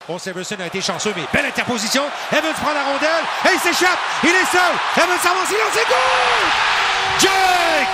Paul Severson a été chanceux, mais belle interposition. Evans prend la rondelle et il s'échappe. Il est seul. Evans avance, il lance et goal! Jake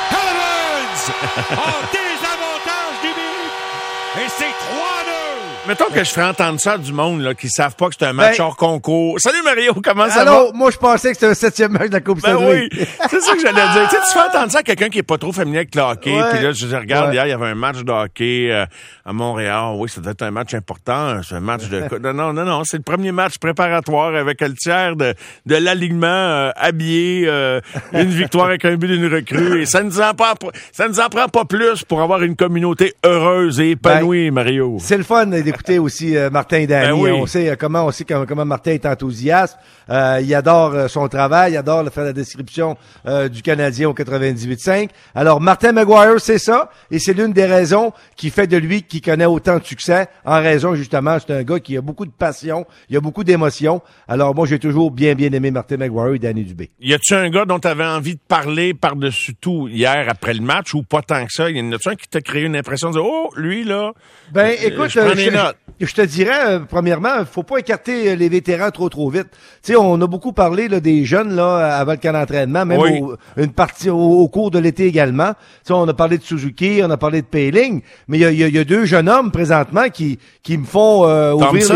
Evans en désavantage du but. Et c'est 3-2. Mettons que je ferais entendre ça à du monde là, qui savent pas que c'est un match hors concours. Salut Mario, comment ça va? Moi je pensais que c'était le 7e match de la Coupe Stanley. Oui, c'est ça que j'allais dire. Tu sais, tu fais entendre ça à quelqu'un qui est pas trop familier avec le hockey. Puis là, je regarde, hier, il y avait un match de hockey à Montréal. Oui, ça doit être un match important. C'est un match de... Non, c'est le premier match préparatoire avec le tiers de l'alignement habillé. Une victoire avec un but d'une recrue. Et ça nous en prend pas plus pour avoir une communauté heureuse et épanouie, Mario. C'est le fun d'écouter aussi Martin et Danny. Oui. On sait comment Martin est enthousiaste. Il adore son travail, il adore faire la description du Canadien au 98.5. Alors Martin McGuire, c'est ça, et c'est l'une des raisons qui fait de lui qui connaît autant de succès, en raison justement, c'est un gars qui a beaucoup de passion, il a beaucoup d'émotions. Alors moi j'ai toujours bien aimé Martin McGuire et Danny Dubé. Y a-tu un gars dont tu avais envie de parler par-dessus tout hier après le match ou pas tant que ça? Y en a-tu un qui t'a créé une impression de dire, oh, lui là, écoute, je je te dirais, premièrement, faut pas écarter les vétérans trop vite. Tu sais, on a beaucoup parlé là, des jeunes là avant le camp d'entraînement, même une partie au cours de l'été également. Tu sais, on a parlé de Suzuki, on a parlé de Poehling, mais il y a deux jeunes hommes présentement qui me font ouvrir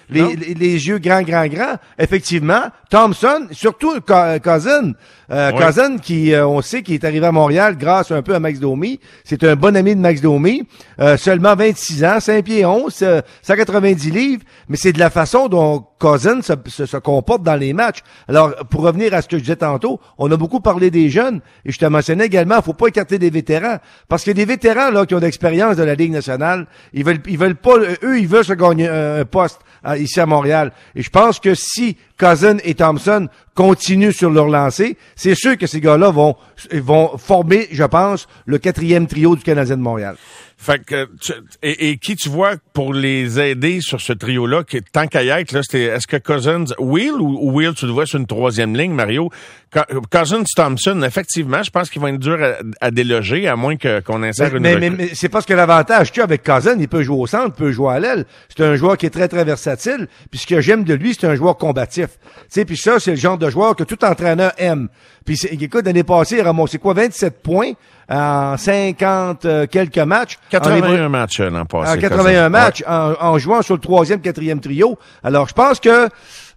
les yeux grands. Effectivement, Thompson, surtout Cousin. Cousin qui, on sait qu'il est arrivé à Montréal grâce un peu à Max Domi. C'est un bon ami de Max Domi. Seulement 26 ans, 5 pieds 11, 190 livres, mais c'est de la façon dont Cousin se comporte dans les matchs. Alors, pour revenir à ce que je disais tantôt, on a beaucoup parlé des jeunes, et je te mentionnais également, faut pas écarter des vétérans, parce qu'il y a des vétérans là qui ont d'expérience de la Ligue nationale, ils veulent pas, eux, ils veulent se gagner un poste ici à Montréal. Et je pense que si Cousin et Thompson continuent sur leur lancée, c'est sûr que ces gars-là vont former, je pense, le 4e trio du Canadien de Montréal. Fait que et qui tu vois pour les aider sur ce trio-là, qui tant qu'à y être, là, est-ce que Cousins, Will ou Will, tu le vois sur une 3e ligne, Mario? Cousins, Thompson, effectivement, je pense qu'ils vont être durs à déloger, à moins qu'on insère mais c'est parce que l'avantage qu'il y a avec Cousin, il peut jouer au centre, il peut jouer à l'aile. C'est un joueur qui est très versatile. Puis ce que j'aime de lui, c'est un joueur combatif. Tu sais, puis ça, c'est le genre de joueur que tout entraîneur aime. Puis écoute, l'année passée, il a ramassé 27 points en 50 quelques matchs. 81 matchs l'an passé. 81 matchs en jouant sur le 3e, 4e trio. Alors, je pense que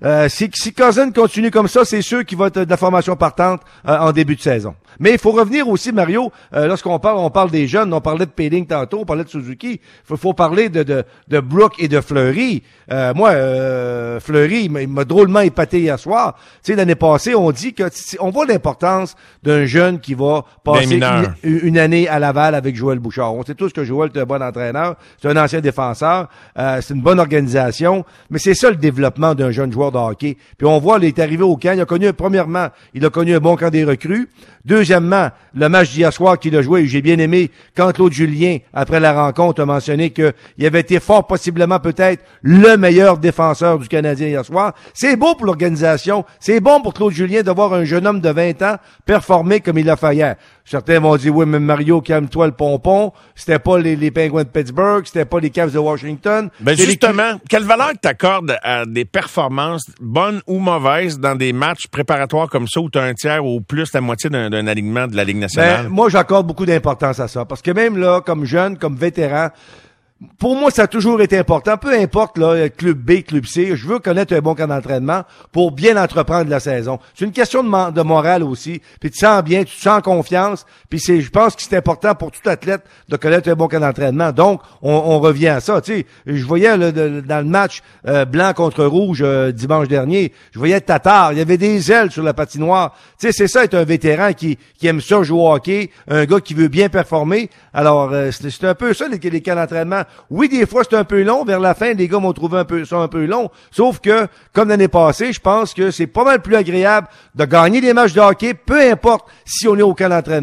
si Cousin continue comme ça, c'est sûr qu'il va être de la formation partante en début de saison. Mais il faut revenir aussi, Mario, lorsqu'on parle des jeunes, on parlait de Poehling tantôt, on parlait de Suzuki, faut parler de Brook et de Fleury. Fleury, il m'a drôlement épaté hier soir. Tu sais, l'année passée, on dit que on voit l'importance d'un jeune qui va passer une année à Laval avec Joël Bouchard. On sait tous que Joël est un bon entraîneur, c'est un ancien défenseur, c'est une bonne organisation, mais c'est ça le développement d'un jeune joueur de hockey. Puis on voit, il est arrivé au camp, premièrement, il a connu un bon camp des recrues. Deuxièmement, le match d'hier soir qu'il a joué, j'ai bien aimé quand Claude Julien, après la rencontre, a mentionné qu'il avait été fort possiblement peut-être le meilleur défenseur du Canadien hier soir. C'est beau pour l'organisation, c'est bon pour Claude Julien de voir un jeune homme de 20 ans performer comme il l'a fait hier. Certains vont dire, oui, mais Mario, calme-toi le pompon. C'était pas les Penguins de Pittsburgh, c'était pas les Cavs de Washington. Ben justement, quelle valeur que t'accordes à des performances, bonnes ou mauvaises, dans des matchs préparatoires comme ça, où t'as un tiers ou plus la moitié d'un alignement de la Ligue nationale? Ben, moi, j'accorde beaucoup d'importance à ça. Parce que même là, comme jeune, comme vétéran, pour moi, ça a toujours été important. Peu importe, là, club B, club C, je veux connaître un bon camp d'entraînement pour bien entreprendre la saison. C'est une question de morale aussi. Puis tu te sens bien, tu te sens en confiance. Puis je pense que c'est important pour tout athlète de connaître un bon camp d'entraînement. Donc, on revient à ça. Tu sais, je voyais dans le match blanc contre rouge dimanche dernier, je voyais Tatar. Il y avait des ailes sur la patinoire. Tu sais, c'est ça être un vétéran qui aime ça jouer au hockey, un gars qui veut bien performer. Alors, c'est un peu ça les camps d'entraînement. Oui, des fois, c'est un peu long. Vers la fin, les gars m'ont trouvé un peu long. Sauf que, comme l'année passée, je pense que c'est pas mal plus agréable de gagner des matchs de hockey, peu importe si on est au camp d'entraînement.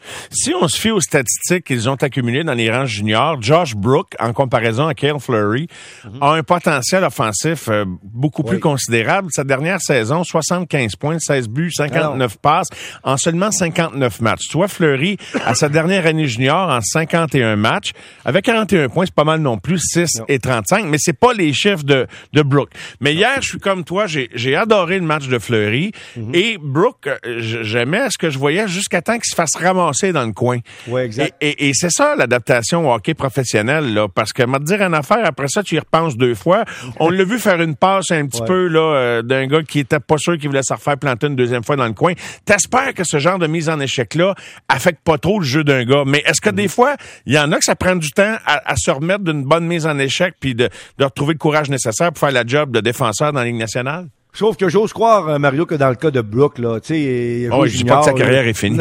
Si on se fie aux statistiques qu'ils ont accumulées dans les rangs juniors, Josh Brook, en comparaison à Cale Fleury, a un potentiel offensif beaucoup plus considérable. Sa dernière saison, 75 points, 16 buts, 59 passes en seulement 59 matchs. Tu vois, Fleury, à sa dernière année junior, en 51 matchs, avec 41 points, c'est pas mal non plus, 6 et 35, mais c'est pas les chiffres de Brook. Mais hier, je suis comme toi, j'ai adoré le match de Fleury, et Brook, j'aimais ce que je voyais jusqu'à temps qu'il se fasse ramasser dans le coin. Oui, exact. Et c'est ça, l'adaptation au hockey professionnel, là, parce que, m'a te dire une affaire, après ça, tu y repenses 2 fois. On l'a vu faire une passe un petit peu, là, d'un gars qui était pas sûr qu'il voulait se refaire planter une deuxième fois dans le coin. T'espères que ce genre de mise en échec-là affecte pas trop le jeu d'un gars. Mais est-ce que des fois, il y en a que ça prend du temps à se remettre d'une bonne mise en échec puis de retrouver le courage nécessaire pour faire la job de défenseur dans la Ligue nationale? Sauf que j'ose croire, Mario, que dans le cas de Brook, là, tu sais, je dis pas que sa carrière est finie. Non,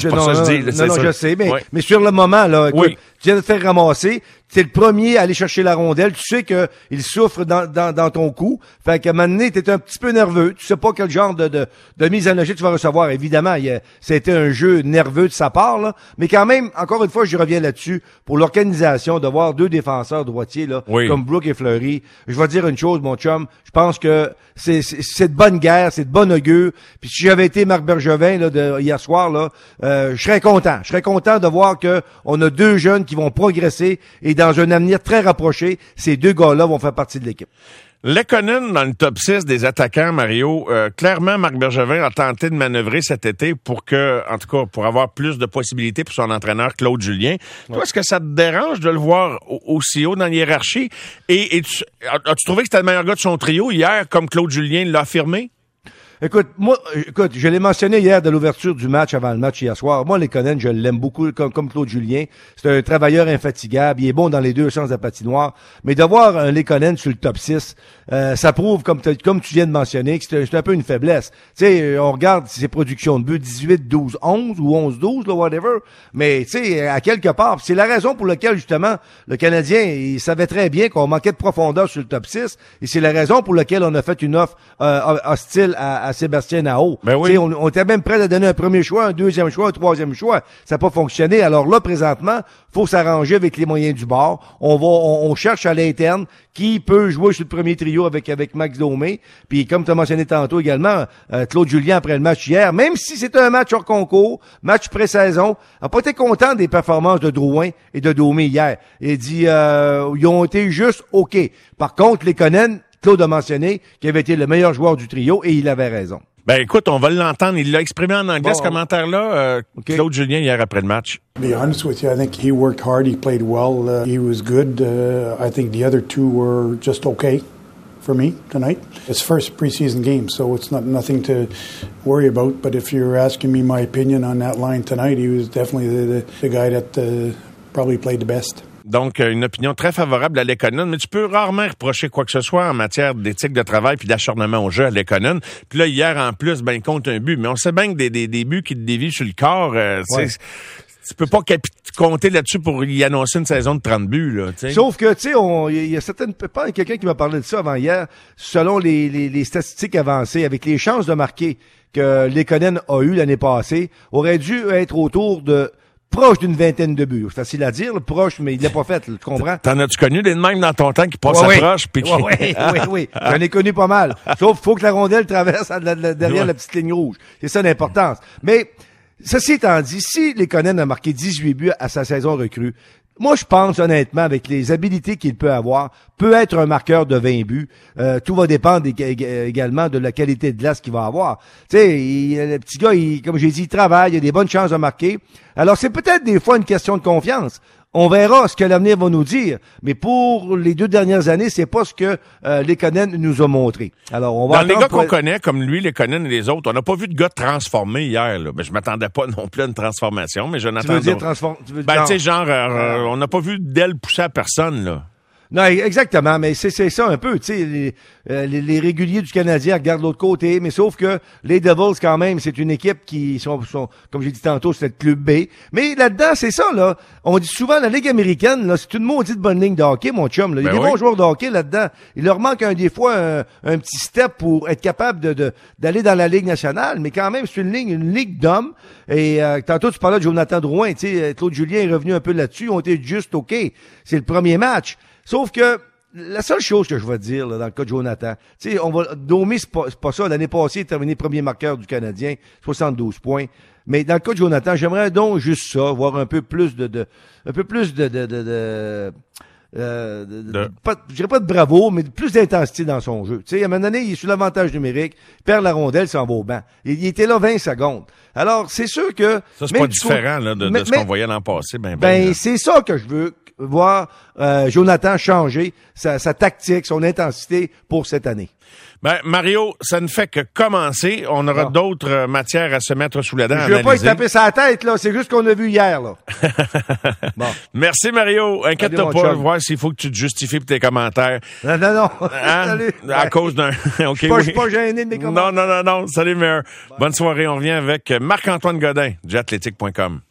je sais, mais sur le moment, là, écoute, tu viens de te faire ramasser, t'es le premier à aller chercher la rondelle, tu sais que il souffre dans ton cou, fait qu'à un moment donné, t'es un petit peu nerveux, tu sais pas quel genre de mise en échec tu vas recevoir. Évidemment, ça a été un jeu nerveux de sa part, là, mais quand même, encore une fois, je reviens là-dessus, pour l'organisation, de voir 2 défenseurs droitiers, là, comme Brook et Fleury. Je vais te dire une chose, mon chum, je pense que c'est de bonne guerre, c'est de bon augure. Puis si j'avais été Marc Bergevin là, hier soir, là, je serais content. Je serais content de voir que on a 2 jeunes qui vont progresser et dans un avenir très rapproché, ces 2 gars-là vont faire partie de l'équipe. Lekonen dans le top 6 des attaquants, Mario, clairement, Marc Bergevin a tenté de manœuvrer cet été pour que, en tout cas, pour avoir plus de possibilités pour son entraîneur Claude Julien. Toi, est-ce que ça te dérange de le voir aussi haut dans la hiérarchie? Et as-tu trouvé que c'était le meilleur gars de son trio hier, comme Claude Julien l'a affirmé? Écoute, je l'ai mentionné hier de l'ouverture du match avant le match hier soir. Moi, Lekonen, je l'aime beaucoup comme Claude Julien. C'est un travailleur infatigable. Il est bon dans les 2 sens de la patinoire. Mais d'avoir un Lekonen sur le top 6, ça prouve, comme tu viens de mentionner, que c'est un peu une faiblesse. Tu sais, on regarde ses productions de buts, 18, 12, 11 ou 11, 12, là, whatever. Mais, tu sais, à quelque part, c'est la raison pour laquelle, justement, le Canadien, il savait très bien qu'on manquait de profondeur sur le top 6. Et c'est la raison pour laquelle on a fait une offre hostile à Sébastien Aho. Ben oui. On était même prêt à donner un premier choix, un deuxième choix, un troisième choix. Ça n'a pas fonctionné. Alors là, présentement, faut s'arranger avec les moyens du bord. On cherche à l'interne qui peut jouer sur le premier trio avec Max Domi. Puis comme tu as mentionné tantôt également, Claude Julien après le match hier, même si c'était un match hors concours, match pré-saison, n'a pas été content des performances de Drouin et de Domi hier. Il dit ils ont été juste OK. Par contre, Lekonen, Claude a mentionné qu'il avait été le meilleur joueur du trio et il avait raison. Ben écoute, on va l'entendre. Il l'a exprimé en anglais, ce commentaire-là, Claude Julien, hier après le match. To be honest with you, I think he worked hard, he played well, he was good. I think the other 2 were just okay for me tonight. It's first preseason game, so it's nothing to worry about. But if you're asking me my opinion on that line tonight, he was definitely the guy that probably played the best. Donc, une opinion très favorable à Lekonen, mais tu peux rarement reprocher quoi que ce soit en matière d'éthique de travail puis d'acharnement au jeu à Lekonen. Puis là, hier, en plus, il compte un but. Mais on sait bien que des buts qui te dévient sur le corps, tu peux pas compter là-dessus pour y annoncer une saison de 30 buts, là, t'sais. Sauf que, tu sais, il y a certaines, pas quelqu'un qui m'a parlé de ça avant hier, selon les statistiques avancées, avec les chances de marquer que Lekonen a eu l'année passée, aurait dû être autour de proche d'une vingtaine de buts. C'est facile à dire, proche, mais il l'a pas fait, tu comprends? T'en as-tu connu des mêmes dans ton temps qui passent proche? Oui. J'en ai connu pas mal. Sauf faut que la rondelle traverse derrière la petite ligne rouge. C'est ça l'importance. Mais, ceci étant dit, si Lekonen a marqué 18 buts à sa saison recrue, moi, je pense, honnêtement, avec les habilités qu'il peut avoir, peut être un marqueur de 20 buts. Tout va dépendre également de la qualité de glace qu'il va avoir. Tu sais, le petit gars, comme j'ai dit, il travaille, il a des bonnes chances de marquer. Alors, c'est peut-être des fois une question de confiance. On verra ce que l'avenir va nous dire. Mais pour les 2 dernières années, c'est pas ce que Lekonen nous a montré. Alors, on va dans les gars qu'on connaît, comme lui, Lekonen et les autres, on n'a pas vu de gars transformés hier, là. Ben, je m'attendais pas non plus à une transformation, mais Jonathan. Tu veux dire tu sais, genre, on n'a pas vu d'aile pousser à personne, là. Non, exactement, mais c'est ça un peu, tu sais, les réguliers du Canadien regardent l'autre côté, mais sauf que les Devils, quand même, c'est une équipe qui sont comme j'ai dit tantôt, c'est le club B. Mais là-dedans, c'est ça, là. On dit souvent, la Ligue américaine, là, c'est une maudite bonne ligne de hockey, mon chum, là. Il y a des bons joueurs de hockey là-dedans. Il leur manque des fois un petit step pour être capable d'aller dans la Ligue nationale, mais quand même, c'est une ligue d'hommes. Et tantôt, tu parlais de Jonathan Drouin, tu sais, Claude Julien est revenu un peu là-dessus, ils ont été juste OK. C'est le premier match. Sauf que la seule chose que je vais te dire là, dans le cas de Jonathan, tu sais, Domi, c'est pas ça. L'année passée, il a terminé premier marqueur du Canadien, 72 points. Mais dans le cas de Jonathan, j'aimerais donc juste ça, voir un peu plus je dirais pas de bravo, mais plus d'intensité dans son jeu. Tu sais, à un moment donné, il est sur l'avantage numérique, il perd la rondelle, s'en va au banc. Il était là 20 secondes. Alors, c'est sûr que... Ça, c'est pas différent là, de ce qu'on voyait l'an passé. C'est ça que je veux voir Jonathan changer sa tactique, son intensité pour cette année. Mario, ça ne fait que commencer. On aura d'autres matières à se mettre sous la dent. Je veux pas y taper sa tête, là. C'est juste ce qu'on a vu hier, là. Bon. Merci, Mario. Inquiète-toi pas, voir s'il faut que tu te justifies pour tes commentaires. Non. Hein? Salut. À cause d'un... Okay, je suis pas gêné de mes commentaires. Non. Salut, Mayor. Bonne soirée. On revient avec Marc-Antoine Godin, JATHLETIC.com.